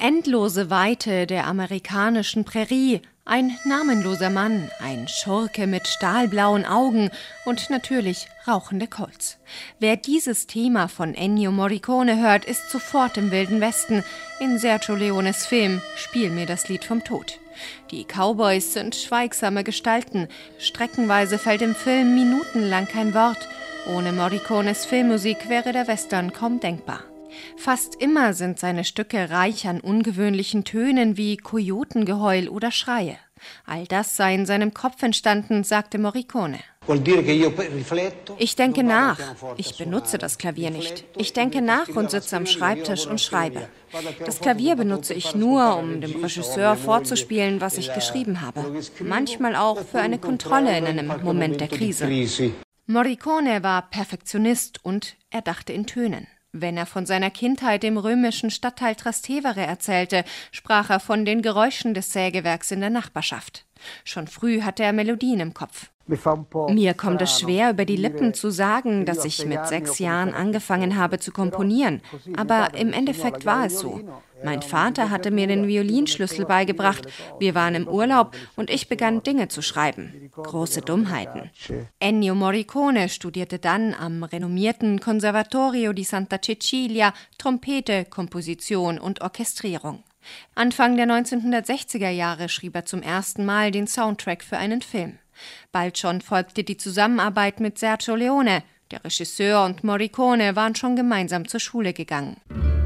endlose Weite der amerikanischen Prärie, ein namenloser Mann, ein Schurke mit stahlblauen Augen und natürlich rauchende Colts. Wer dieses Thema von Ennio Morricone hört, ist sofort im Wilden Westen. In Sergio Leones Film Spiel mir das Lied vom Tod. Die Cowboys sind schweigsame Gestalten. Streckenweise fällt im Film minutenlang kein Wort. Ohne Morricones Filmmusik wäre der Western kaum denkbar. Fast immer sind seine Stücke reich an ungewöhnlichen Tönen wie Kojotengeheul oder Schreie. All das sei in seinem Kopf entstanden, sagte Morricone. Ich denke nach. Ich benutze das Klavier nicht. Ich denke nach und sitze am Schreibtisch und schreibe. Das Klavier benutze ich nur, um dem Regisseur vorzuspielen, was ich geschrieben habe. Manchmal auch für eine Kontrolle in einem Moment der Krise. Morricone war Perfektionist und er dachte in Tönen. Wenn er von seiner Kindheit im römischen Stadtteil Trastevere erzählte, sprach er von den Geräuschen des Sägewerks in der Nachbarschaft. Schon früh hatte er Melodien im Kopf. Mir kommt es schwer, über die Lippen zu sagen, dass ich mit 6 Jahren angefangen habe zu komponieren. Aber im Endeffekt war es so. Mein Vater hatte mir den Violinschlüssel beigebracht. Wir waren im Urlaub und ich begann Dinge zu schreiben. Große Dummheiten. Ennio Morricone studierte dann am renommierten Conservatorio di Santa Cecilia Trompete, Komposition und Orchestrierung. Anfang der 1960er Jahre schrieb er zum ersten Mal den Soundtrack für einen Film. Bald schon folgte die Zusammenarbeit mit Sergio Leone. Der Regisseur und Morricone waren schon gemeinsam zur Schule gegangen.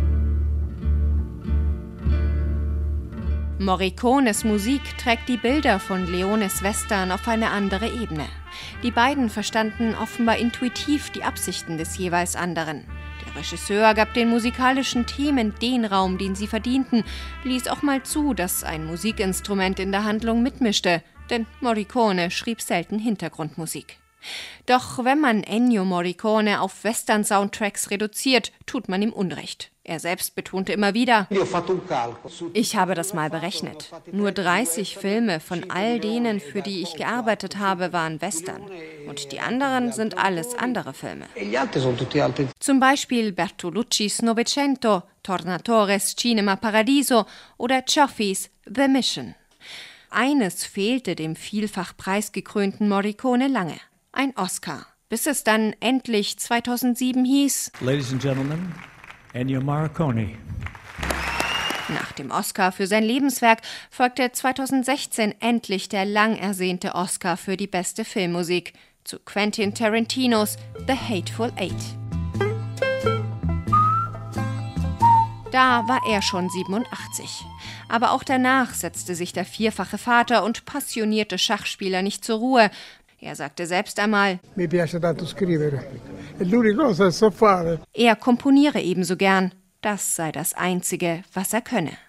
Morricones Musik trägt die Bilder von Leones Western auf eine andere Ebene. Die beiden verstanden offenbar intuitiv die Absichten des jeweils anderen. Der Regisseur gab den musikalischen Themen den Raum, den sie verdienten, ließ auch mal zu, dass ein Musikinstrument in der Handlung mitmischte, denn Morricone schrieb selten Hintergrundmusik. Doch wenn man Ennio Morricone auf Western-Soundtracks reduziert, tut man ihm Unrecht. Er selbst betonte immer wieder: Ich habe das mal berechnet. Nur 30 Filme von all denen, für die ich gearbeitet habe, waren Western. Und die anderen sind alles andere Filme. Zum Beispiel Bertoluccis Novecento, Tornatores Cinema Paradiso oder Cioffi's The Mission. Eines fehlte dem vielfach preisgekrönten Morricone lange: ein Oscar. Bis es dann endlich 2007 hieß: Ladies and Gentlemen, Ennio Morricone. Nach dem Oscar für sein Lebenswerk folgte 2016 endlich der lang ersehnte Oscar für die beste Filmmusik zu Quentin Tarantinos The Hateful Eight. Da war er schon 87. Aber auch danach setzte sich der vierfache Vater und passionierte Schachspieler nicht zur Ruhe. Er sagte selbst einmal: Er komponiere ebenso gern. Das sei das Einzige, was er könne.